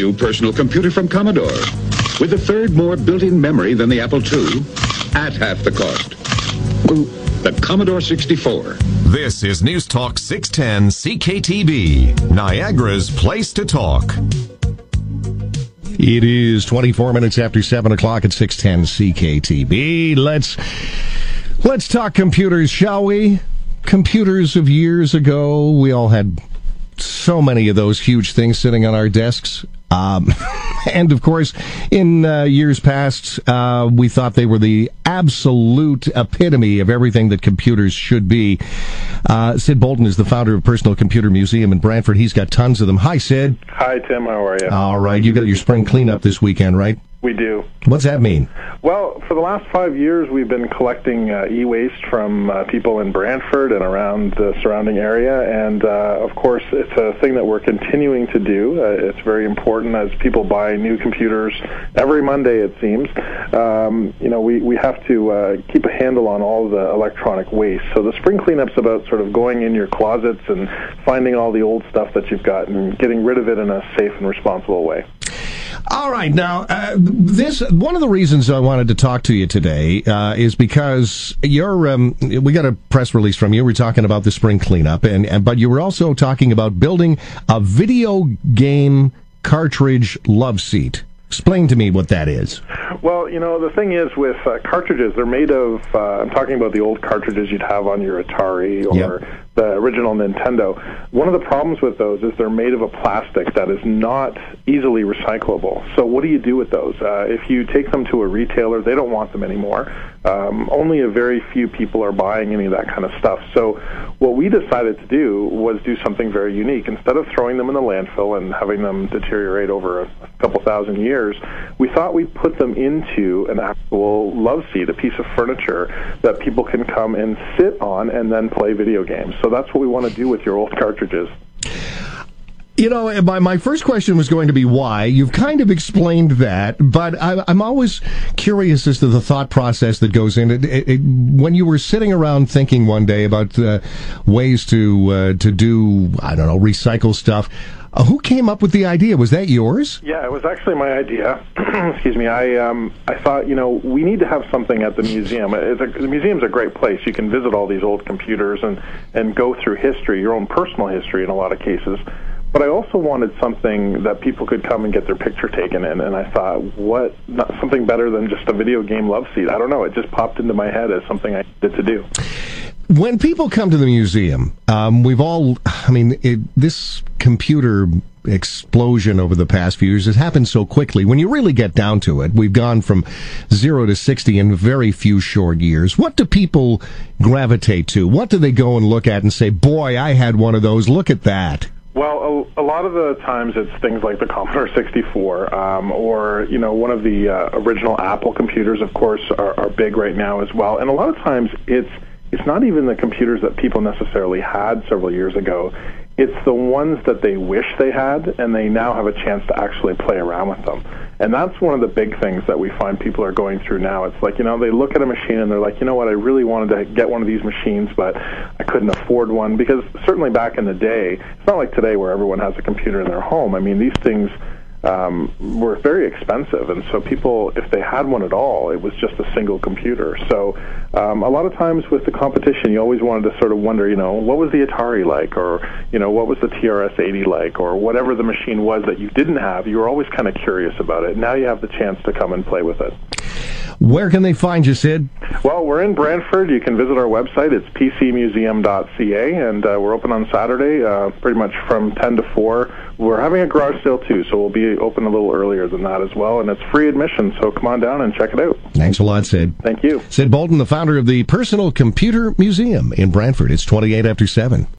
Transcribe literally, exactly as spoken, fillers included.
all-new personal computer from Commodore, with a third more built-in memory than the Apple two, at half the cost. The Commodore sixty-four. This is News Talk six ten C K T B, Niagara's place to talk. It is twenty-four minutes after seven o'clock at six ten C K T B. Let's, let's talk computers, shall we? Computers of years ago, we all had so many of those huge things sitting on our desks. Um, and, of course, in uh, years past, uh, we thought they were the absolute epitome of everything that computers should be. Uh, Sid Bolton is the founder of Personal Computer Museum in Brantford. He's got tons of them. Hi, Sid. Hi, Tim. How are you? All right. You got your spring cleanup this weekend, right? We do. What's that mean? Well, for the last five years, we've been collecting uh, e-waste from uh, people in Brantford and around the surrounding area, and uh, of course, it's a thing that we're continuing to do. Uh, it's very important as people buy new computers every Monday, it seems. Um, you know, we, we have to uh, keep a handle on all the electronic waste. So the spring cleanup's about sort of going in your closets and finding all the old stuff that you've got and getting rid of it in a safe and responsible way. All right. Now, uh, this one of the reasons I wanted to talk to you today uh, is because you're. Um, we got a press release from you. We're talking about the spring cleanup, and, and but you were also talking about building a video game cartridge love seat. Explain to me what that is. Well, you know, the thing is with uh, cartridges, they're made of, uh, I'm talking about the old cartridges you'd have on your Atari or Yep. the original Nintendo. One of the problems with those is they're made of a plastic that is not easily recyclable. So what do you do with those? Uh, if you take them to a retailer, they don't want them anymore. Um, only a very few people are buying any of that kind of stuff. So what we decided to do was do something very unique. Instead of throwing them in the landfill and having them deteriorate over a couple thousand years, we thought we'd put them into an actual love seat, a piece of furniture that people can come and sit on and then play video games. So that's what we want to do with your old cartridges. You know, my, my first question was going to be why. You've kind of explained that, but I, I'm always curious as to the thought process that goes in it. it, it when you were sitting around thinking one day about uh, ways to uh, to do, I don't know, recycle stuff, uh, who came up with the idea? Was that yours? Yeah, it was actually my idea. Excuse me. I um, I thought, you know, we need to have something at the museum. It's a, the museum's a great place. You can visit all these old computers and, and go through history, your own personal history in a lot of cases. But I also wanted something that people could come and get their picture taken in, and I thought, what, not something better than just a video game love seat. I don't know, it just popped into my head as something I needed to do. When people come to the museum, um, we've all, I mean, it, this computer explosion over the past few years has happened so quickly. When you really get down to it, we've gone from zero to sixty in very few short years. What do people gravitate to? What do they go and look at and say, boy, I had one of those, look at that? Well, a, a lot of the times it's things like the Commodore sixty-four, um, or, you know, one of the uh, original Apple computers, of course, are, are big right now as well. And a lot of times it's it's not even the computers that people necessarily had several years ago. It's the ones that they wish they had, and they now have a chance to actually play around with them. And that's one of the big things that we find people are going through now. It's like, you know, they look at a machine and they're like, you know what, I really wanted to get one of these machines, but I couldn't afford one. Because certainly back in the day, it's not like today where everyone has a computer in their home. I mean, these things um, were very expensive, and so people, if they had one at all, it was just a single computer. So um, a lot of times with the competition, you always wanted to sort of wonder, you know, what was the Atari like, or, you know, what was the T R S eighty like, or whatever the machine was that you didn't have. You were always kind of curious about it. Now you have the chance to come and play with it. Where can they find you, Sid? Well, we're in Brantford. You can visit our website. It's p c museum dot c a, and uh, we're open on Saturday, uh, pretty much from ten to four. We're having a garage sale, too, so we'll be open a little earlier than that as well, and it's free admission, so come on down and check it out. Thanks a lot, Sid. Thank you. Sid Bolton, the founder of the Personal Computer Museum in Brantford. It's twenty-eight after seven.